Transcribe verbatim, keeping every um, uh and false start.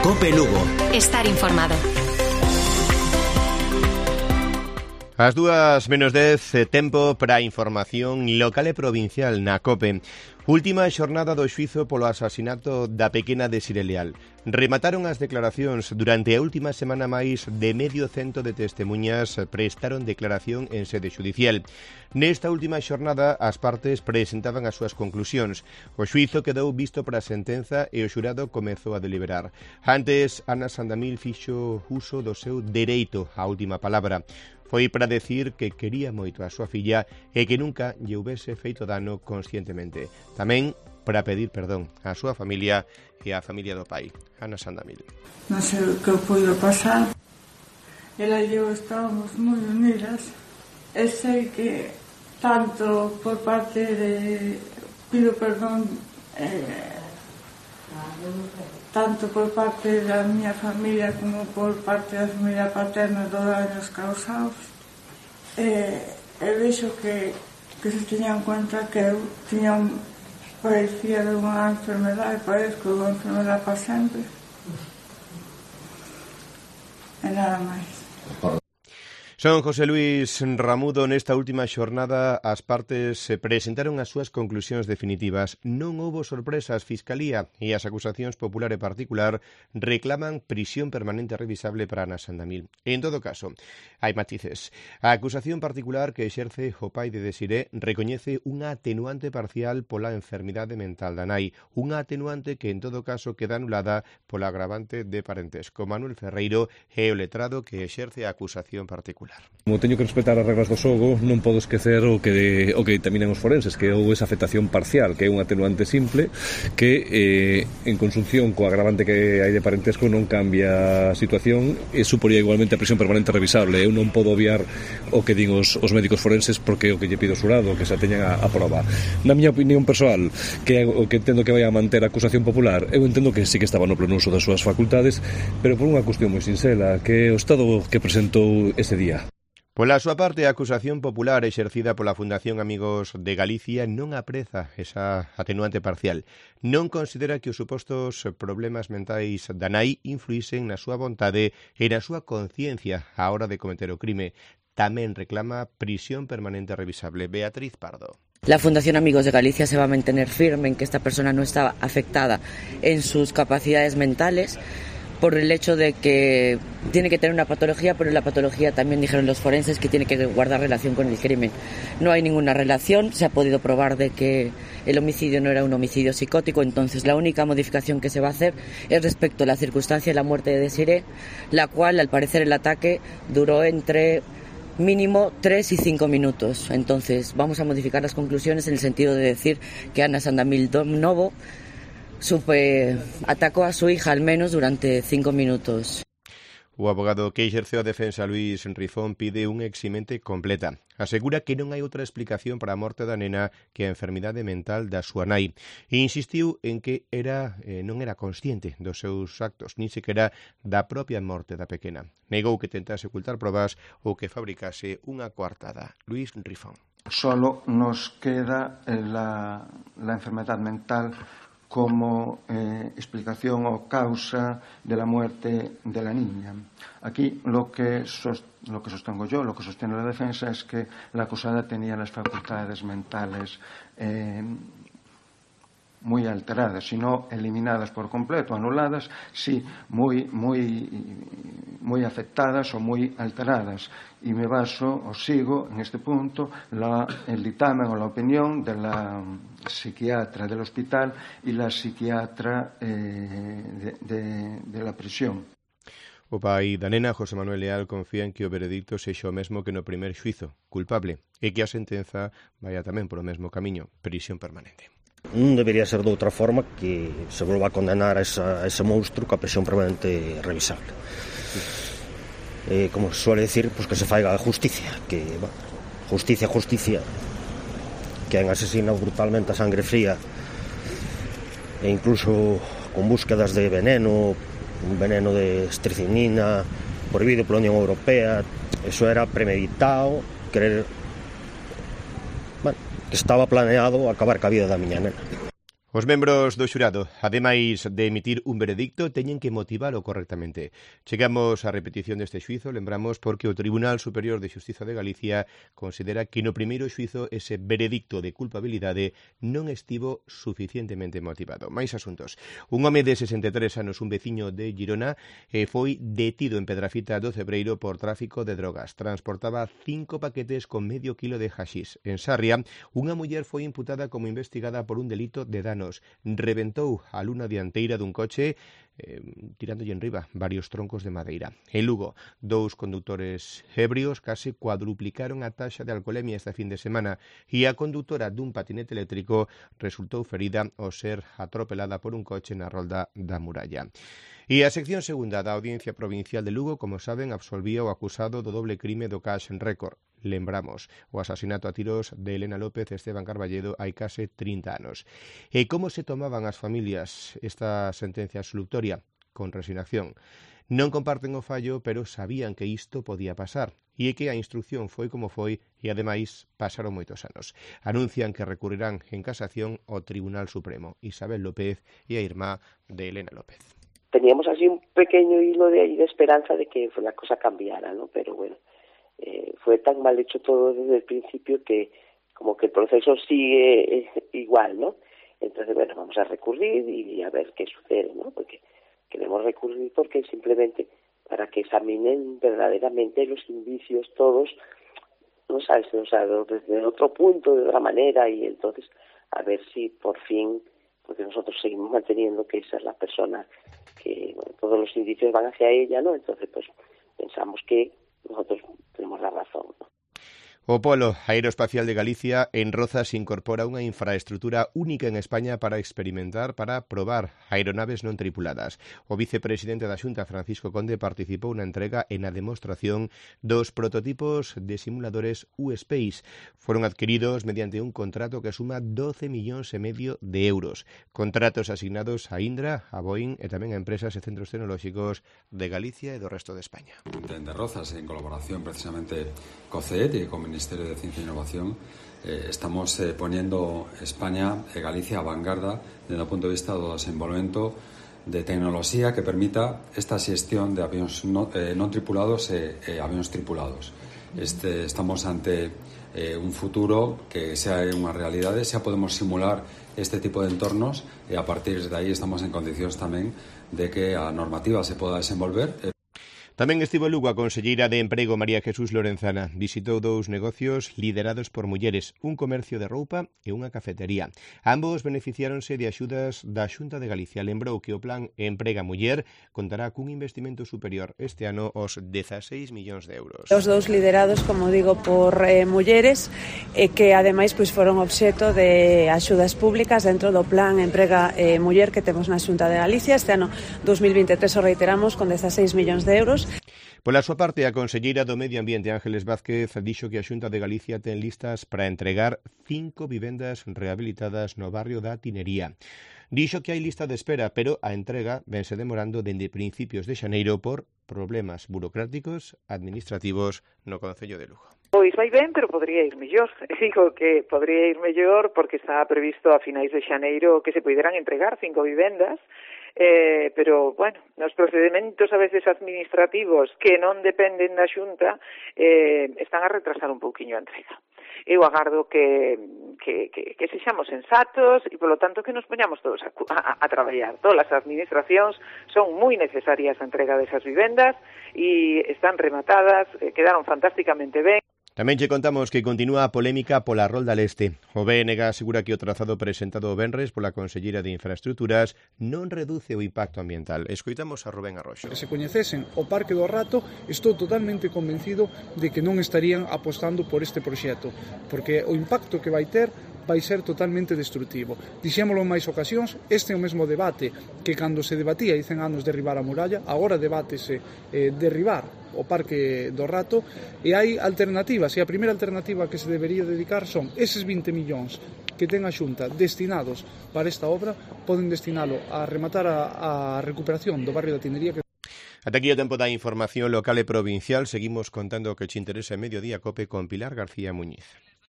COPE Lugo. Estar informado. As dúas menos dez, tempo para a información local e provincial na COPE. Última xornada do xuízo polo asasinato da pequena Desiré Leal. Remataron as declaracións. Durante a última semana máis de medio cento de testemunhas prestaron declaración en sede xudicial. Nesta última xornada as partes presentaban as súas conclusións. O xuízo quedou visto para a sentenza e o xurado comezou a deliberar. Antes, Ana Sandamil fixo uso do seu dereito á última palabra. Foi para decir que quería moito a súa filla e que nunca lle houbese feito dano conscientemente. Tamén para pedir perdón á súa familia e á familia do pai. Ana Sandamil. Non sei o que puido pasar. Ela e eu estábamos moi unidas. E sei que tanto por parte de... Pido perdón... Eh, tanto por parte da miña familia como por parte da familia paterna dos daños causados, e, e vexo que, que se tiña en cuenta que eu tiña un, parecía de unha enfermedade, parezco de unha enfermedade para sempre, e nada máis. Son José Luis Ramudo. Nesta última xornada as partes presentaron as súas conclusións definitivas. Non houbo sorpresas. Fiscalía e as acusacións popular e particular reclaman prisión permanente revisable para Ana Sandamil. En todo caso, hai matices. A acusación particular que exerce o pai de Desiré recoñece unha atenuante parcial pola enfermidade mental da nai, unha atenuante que en todo caso queda anulada pola agravante de parentesco. Manuel Ferreiro é o letrado que exerce a acusación particular. Como teño que respetar as regras do xogo, non podo esquecer o que, de, o que determinan os forenses, que houve esa afectación parcial, que é un atenuante simple, que eh, en conxunción co agravante que hai de parentesco non cambia a situación e suporía igualmente a prisión permanente revisable. Eu non podo obviar o que din os, os médicos forenses porque é o que lle pido xurado, que se teñan a, a prova. Na miña opinión persoal, que é o que entendo que vai a manter a acusación popular, eu entendo que sí que estaba no pleno uso das súas facultades, pero por unha cuestión moi sinxela, que é o estado que presentou ese día. Pola súa parte, a acusación popular exercida pola Fundación Amigos de Galicia non apreza esa atenuante parcial. Non considera que os supostos problemas mentais da nai influísen na súa vontade e na súa conciencia á hora de cometer o crime. Tamén reclama prisión permanente revisable. Beatriz Pardo. La Fundación Amigos de Galicia se va a mantener firme en que esta persona no estaba afectada en sus capacidades mentales, por el hecho de que tiene que tener una patología, pero la patología también dijeron los forenses que tiene que guardar relación con el crimen. No hay ninguna relación, se ha podido probar de que el homicidio no era un homicidio psicótico, entonces la única modificación que se va a hacer es respecto a la circunstancia de la muerte de Desiré, la cual al parecer el ataque duró entre mínimo tres y cinco minutos. Entonces vamos a modificar las conclusiones en el sentido de decir que Ana Sandamil Novo Supe, atacó a su hija al menos durante cinco minutos. O abogado que exerceu a defensa, Luís Rifón, pide unha eximente completa. Asegura que non hai outra explicación para a morte da nena que a enfermidade mental da súa nai. E insistiu en que era, eh, non era consciente dos seus actos, nin sequera da propia morte da pequena. Negou que tentase ocultar probas ou que fabricase unha coartada. Luís Rifón. Solo nos queda eh, la, la enfermedad mental como eh, explicación o causa de la muerte de la niña. Aquí lo que, sos, lo que sostengo yo, lo que sostiene la defensa es que la acusada tenía las facultades mentales eh, muy alteradas, si no eliminadas por completo, anuladas, sí, muy, muy, muy afectadas o muy alteradas. Y me baso o sigo en este punto la, el dictamen o la opinión de la psiquiatra del hospital y la psiquiatra eh, de, de, de la prisión. O pai da nena, José Manuel Leal, confía en que o veredicto sexa o mesmo que no primer xuizo, culpable, e que a sentenza vaya tamén polo mesmo camiño, prisión permanente. Non debería ser de outra forma que se volva a condenar a, esa, a ese monstro ca prisión permanente revisable. Eh, como se suele decir, pues que se faiga justicia, que bueno, justicia, justicia, que han asesinado brutalmente a sangre fría e incluso con búsquedas de veneno, un veneno de estricinina prohibido pola Unión Europea. Eso era premeditado, querer, bueno, que estaba planeado acabar ca vida da miña nena. Os membros do xurado, ademais de emitir un veredicto, teñen que motivalo correctamente. Chegamos á repetición deste xuizo, lembramos, porque o Tribunal Superior de Xustiza de Galicia considera que no primeiro xuizo ese veredicto de culpabilidade non estivo suficientemente motivado. Mais asuntos. Un home de sesenta e tres anos, un veciño de Girona, foi detido en Pedrafita do Cebreiro por tráfico de drogas. Transportaba cinco paquetes con medio kilo de haxís. En Sarria, unha muller foi imputada como investigada por un delito de danos. Reventou a luna dianteira dun coche eh, tirándolle enriba varios troncos de madeira. En Lugo, dous condutores ebrios case cuadruplicaron a taxa de alcoholemia esta fin de semana e a condutora dun patinete eléctrico resultou ferida ao ser atropelada por un coche na rolda da Muralla. E a sección segunda da Audiencia Provincial de Lugo, como saben, absolvía o acusado do doble crime do Cash Record. Lembramos, o asasinato a tiros de Elena López e Esteban Carballedo hai case trinta anos. E como se tomaban as familias esta sentencia absolutoria? Con resignación. Non comparten o fallo, pero sabían que isto podía pasar. E que a instrucción foi como foi e, ademais, pasaron moitos anos. Anuncian que recurrirán en casación ao Tribunal Supremo. Isabel López e a irmá de Elena López. Teníamos así un pequeño hilo de, de esperanza de que la cosa cambiara, ¿no? Pero bueno, eh, fue tan mal hecho todo desde el principio que como que el proceso sigue eh, igual, ¿no? Entonces, bueno, vamos a recurrir y a ver qué sucede, ¿no? Porque queremos recurrir porque simplemente para que examinen verdaderamente los indicios todos, no sabes, o sea, desde otro punto, de otra manera, y entonces a ver si por fin, porque nosotros seguimos manteniendo que esa es la persona que, bueno, todos los indicios van hacia ella, ¿no? Entonces, pues, pensamos que nosotros tenemos la razón, ¿no? O Polo Aeroespacial de Galicia en Rozas incorpora unha infraestrutura única en España para experimentar, para probar aeronaves non tripuladas. O vicepresidente da Xunta, Francisco Conde, participou na entrega e na demostración dos prototipos de simuladores U-Space. Foron adquiridos mediante un contrato que suma doce millóns e medio de euros. Contratos asignados a Indra, a Boeing e tamén a empresas e centros tecnolóxicos de Galicia e do resto de España. De Rozas, en colaboración precisamente co C E T e con Ministerio de Ciencia e Innovación, eh, estamos eh, poniendo España e Galicia a vanguarda desde o punto de vista do desenvolvemento de tecnoloxía que permita esta xestión de avións non, eh, non tripulados e, e avións tripulados. Este, estamos ante eh, un futuro que sea unha realidade, xa podemos simular este tipo de entornos e a partir de aí estamos en condicións tamén de que a normativa se poda desenvolver. Eh, Tamén estivo en Lugo a conselleira de Emprego María Jesús Lorenzana. Visitou dous negocios liderados por mulleres, un comercio de roupa e unha cafetería. Ambos beneficiáronse de axudas da Xunta de Galicia. Lembrou que o plan Emprega Muller contará cun investimento superior este ano aos dezaseis millóns de euros. Os dous liderados, como digo, por eh, mulleres e que ademais pois foron obxecto de axudas públicas dentro do plan Emprega eh, Muller que temos na Xunta de Galicia. Este ano dos mil vinte e tres o reiteramos con dezaseis millóns de euros. Pola súa parte, a conselleira do Medio Ambiente, Ángeles Vázquez, dixo que a Xunta de Galicia ten listas para entregar cinco vivendas rehabilitadas no barrio da Tinería. Dixo que hai lista de espera, pero a entrega vense demorando dende principios de xaneiro por problemas burocráticos administrativos no Concello de Lugo. Pois vai ben, pero podría ir mellor. Digo que podría ir mellor porque está previsto a finais de xaneiro que se poderán entregar cinco vivendas, eh, pero, bueno, nos procedimentos a veces administrativos que non dependen da Xunta eh, están a retrasar un pouquiño a entrega. Eu agardo que, que, que, que sexamos sensatos e, polo tanto, que nos poñamos todos a, a, a traballar. Todas as administracións son moi necesarias a entrega desas vivendas e están rematadas, eh, quedaron fantásticamente ben. Tamén che contamos que continúa a polémica pola Rolda Leste. O B N G asegura que o trazado presentado o venres pola Conselleira de Infraestructuras non reduce o impacto ambiental. Escoitamos a Rubén Arroxo. Que se coñecesen o Parque do Rato, estou totalmente convencido de que non estarían apostando por este proxecto, porque o impacto que vai ter vai ser totalmente destrutivo. Dixémolo en máis ocasións, este é o mesmo debate que cando se debatía hai cen anos derribar a muralla, agora debátese eh, derribar o Parque do Rato e hai alternativas, e a primeira alternativa que se debería dedicar son eses vinte millóns que ten a Xunta destinados para esta obra, poden destinalo a rematar a, a recuperación do barrio da Tinería. Que... Ata aquí o tempo da información local e provincial. Seguimos contando o que che interesa en Mediodía Cope con Pilar García Muñiz.